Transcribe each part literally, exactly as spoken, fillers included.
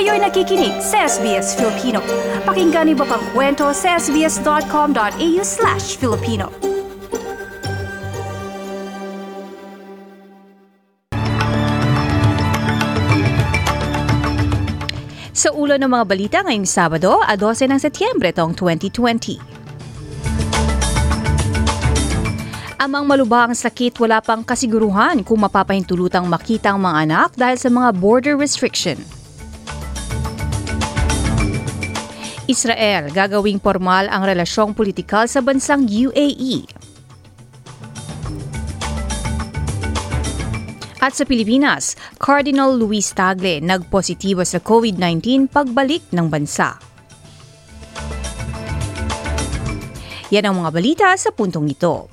Kayo'y nakikinig sa S B S Filipino. Pakinggan niyo pa ang kwento sa sbs.com.au slash Filipino. Sa ulo ng mga balita ngayong Sabado, twelve ng Setyembre taong twenty twenty. Amang malubhang sakit, wala pang kasiguruhan kung mapapahintulutang makita ang mga anak dahil sa mga border restriction. Israel, gagawing formal ang relasyong politikal sa bansang U A E. At sa Pilipinas, Cardinal Luis Tagle nagpositibo sa COVID nineteen pagbalik ng bansa. Yan ang mga balita sa puntong ito.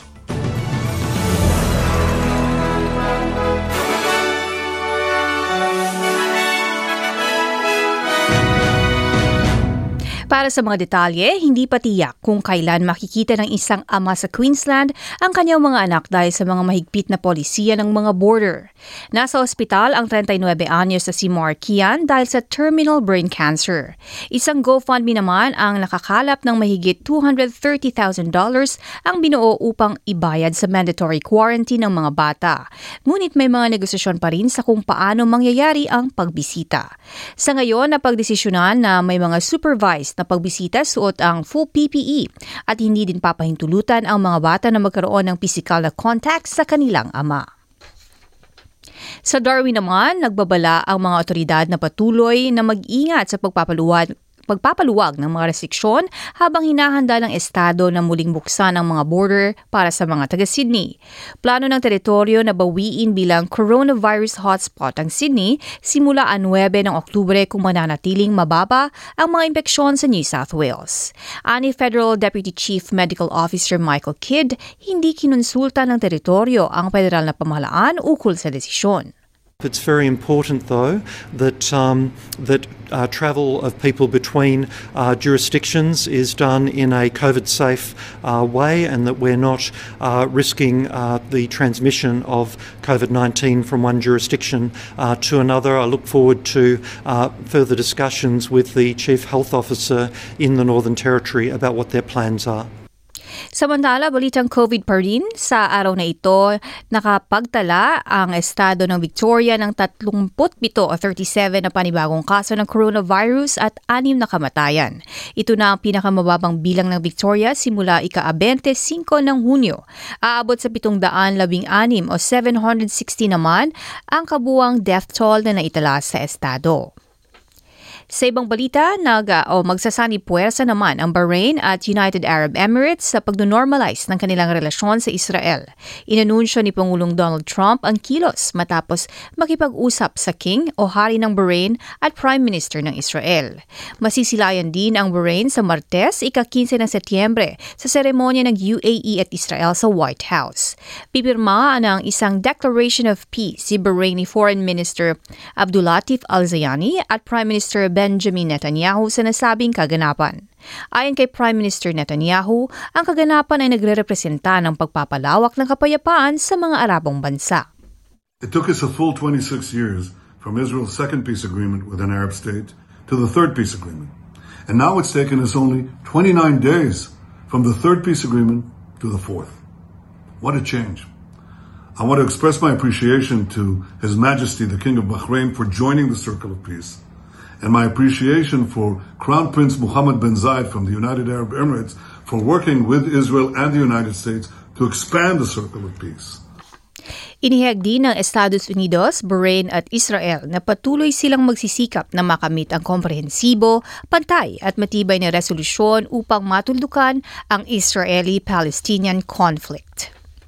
Para sa mga detalye, hindi pa tiyak kung kailan makikita ng isang ama sa Queensland ang kanyang mga anak dahil sa mga mahigpit na polisiya ng mga border. Nasa ospital ang thirty-nine anyos sa si Mark Kian dahil sa terminal brain cancer. Isang GoFundMe naman ang nakakalap ng mahigit two hundred thirty thousand dollars ang binuo upang ibayad sa mandatory quarantine ng mga bata. Ngunit may mga negosasyon pa rin sa kung paano mangyayari ang pagbisita. Sa ngayon, napagdesisyonan na may mga supervised na pagbisita suot ang full P P E at hindi din papahintulutan ang mga bata na magkaroon ng physical na contact sa kanilang ama. Sa Darwin naman, nagbabala ang mga otoridad na patuloy na mag-ingat sa pagpapaluwag pagpapaluwag ng mga restriksyon habang hinahanda ng estado na muling buksan ang mga border para sa mga taga-Sydney. Plano ng teritoryo na bawiin bilang coronavirus hotspot ang Sydney simula nine ng Oktubre kung mananatiling mababa ang mga impeksyon sa New South Wales. Ani Federal Deputy Chief Medical Officer Michael Kidd, hindi kinonsulta ng teritoryo ang federal na pamahalaan ukol sa desisyon. It's very important, though, that um, that uh, travel of people between uh, jurisdictions is done in a COVID-safe uh, way, and that we're not uh, risking uh, the transmission of COVID nineteen from one jurisdiction uh, to another. I look forward to uh, further discussions with the Chief Health Officer in the Northern Territory about what their plans are. Samantala, balitang COVID pa rin. Sa araw na ito, nakapagtala ang estado ng Victoria ng thirty-seven o thirty-seven na panibagong kaso ng coronavirus at anim na kamatayan. Ito na ang pinakamababang bilang ng Victoria simula ika-twenty-five ng Hunyo. Aabot sa seven hundred sixteen o seven hundred sixty naman ang kabuwang death toll na naitala sa estado. Sa ibang balita, nag, o magsasani puwersa naman ang Bahrain at United Arab Emirates sa pagno-normalize ng kanilang relasyon sa Israel. Inanunsyo ni Pangulong Donald Trump ang kilos matapos makipag-usap sa King o Hari ng Bahrain at Prime Minister ng Israel. Masisilayan din ang Bahrain sa Martes, ika-fifteen ng Setyembre sa seremonya ng U A E at Israel sa White House. Pipirma ng isang Declaration of Peace si Bahraini Foreign Minister Abdulatif Al-Zayani at Prime Minister Benjamin Netanyahu sa nasabing kaganapan. Ayon kay Prime Minister Netanyahu, ang kaganapan ay nagre-representa ng pagpapalawak ng kapayapaan sa mga Arabong bansa. It took us a full twenty-six years from Israel's second peace agreement with an Arab state to the third peace agreement. And now it's taken us only twenty-nine days from the third peace agreement to the fourth. What a change. I want to express my appreciation to His Majesty the King of Bahrain for joining the Circle of Peace, and my appreciation for Crown Prince Mohammed bin Zayed from the United Arab Emirates for working with Israel and the United States to expand the Circle of Peace. Inihayag din ng Estados Unidos, Bahrain at Israel na patuloy silang magsisikap na makamit ang komprehensibo, pantay at matibay na resolusyon upang matuldukan ang Israeli-Palestinian conflict.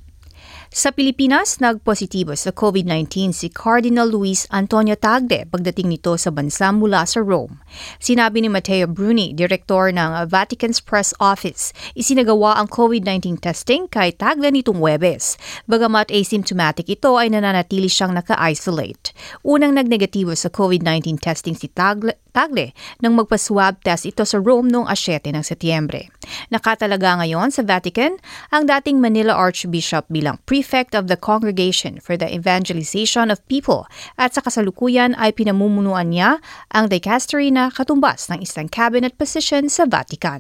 Sa Pilipinas, nagpositibo sa COVID nineteen si Cardinal Luis Antonio Tagle pagdating nito sa bansa mula sa Rome. Sinabi ni Matteo Bruni, direktor ng Vatican's Press Office, isinagawa ang COVID nineteen testing kay Tagle nitong Huwebes. Bagamat asymptomatic ito ay nananatili siyang naka-isolate. Unang nagnegatibo sa COVID nineteen testing si Tagle, Tagle nang magpa-swab test ito sa Rome noong asyete ng Setyembre. Nakatalaga ngayon sa Vatican ang dating Manila Archbishop bilang Prefect of the Congregation for the Evangelization of People at sa kasalukuyan ay pinamumunuan niya ang dicastery na katumbas ng isang cabinet position sa Vatican.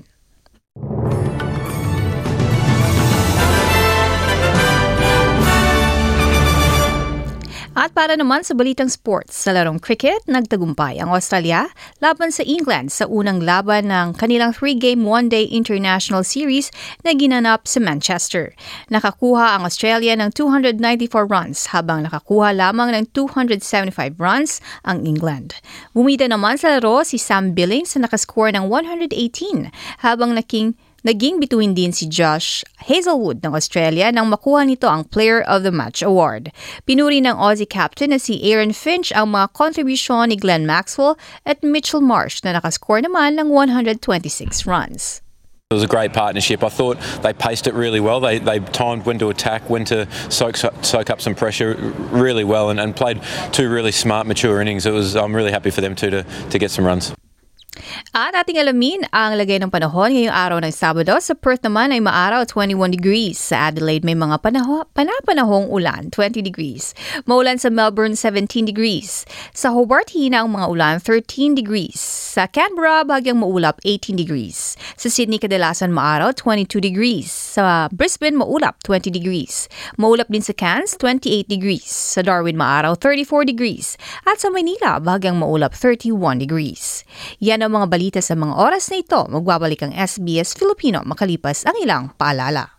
At para naman sa balitang sports, sa larong cricket, nagtagumpay ang Australia laban sa England sa unang laban ng kanilang three-game one-day international series na ginanap sa Manchester. Nakakuha ang Australia ng two hundred ninety-four runs habang nakakuha lamang ng two hundred seventy-five runs ang England. Bumida naman sa laro si Sam Billings na nakascore ng one hundred eighteen habang naking Naging between din si Josh Hazelwood ng Australia nang makuha nito ang Player of the Match Award. Pinuri ng Aussie captain na si Aaron Finch ang mga kontribusyon ni Glenn Maxwell at Mitchell Marsh na nakascore naman ng one hundred twenty-six runs. It was a great partnership. I thought they paced it really well. They they timed when to attack, when to soak soak up some pressure really well and, and played two really smart, mature innings. It was I'm really happy for them too to, to get some runs. At ating alamin ang lagay ng panahon ngayong araw ng Sabado. Sa Perth naman ay maaraw twenty-one degrees. Sa Adelaide may mga panaho, panapanahong ulan twenty degrees. Maulan sa Melbourne seventeen degrees. Sa Hobart hina ang mga ulan thirteen degrees. Sa Canberra bagyang maulap eighteen degrees. Sa Sydney kadalasan maaraw twenty-two degrees. Sa Brisbane maulap twenty degrees. Maulap din sa Cairns twenty-eight degrees. Sa Darwin maaraw thirty-four degrees. At sa Manila bagyang maulap thirty-one degrees. Yan ang mga balita sa mga oras na ito. Magbabalik ang S B S Filipino makalipas ang ilang paalala.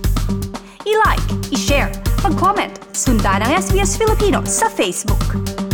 I-like, i-share, mag-comment, sundan ang S B S Filipino sa Facebook.